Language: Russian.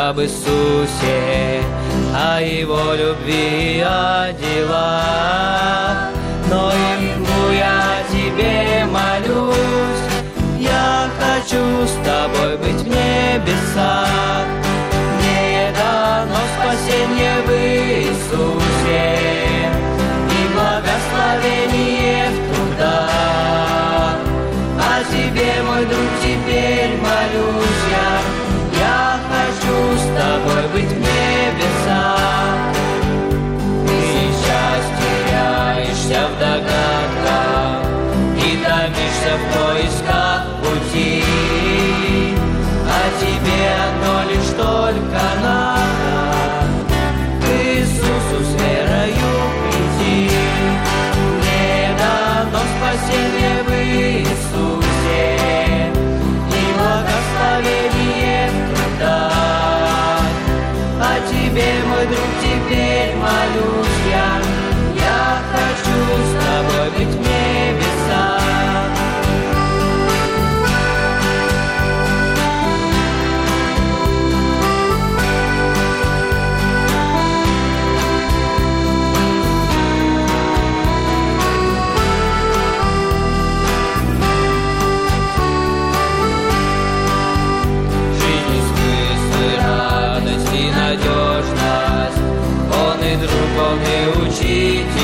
об Иисусе, о Его любви, о делах. Но ему я тебе молюсь, я хочу с тобой быть в небесах. Мне дано спасение в Иисусе и благословение в трудах. О тебе, мой друг, теперь молюсь я хочу с тобой быть в небесах. Ты сейчас теряешься в догадках и томишься в поисках пути, а тебе одно лишь только надо к Иисусу с верою прийти. Мне дано спасение в Иисусе и благословение в трудах. А тебе, мой друг, теперь молюсь я хочу с тобой быть в небесах. Жизнь, смысл и радость и надежность, Он и друг, Он и учитель.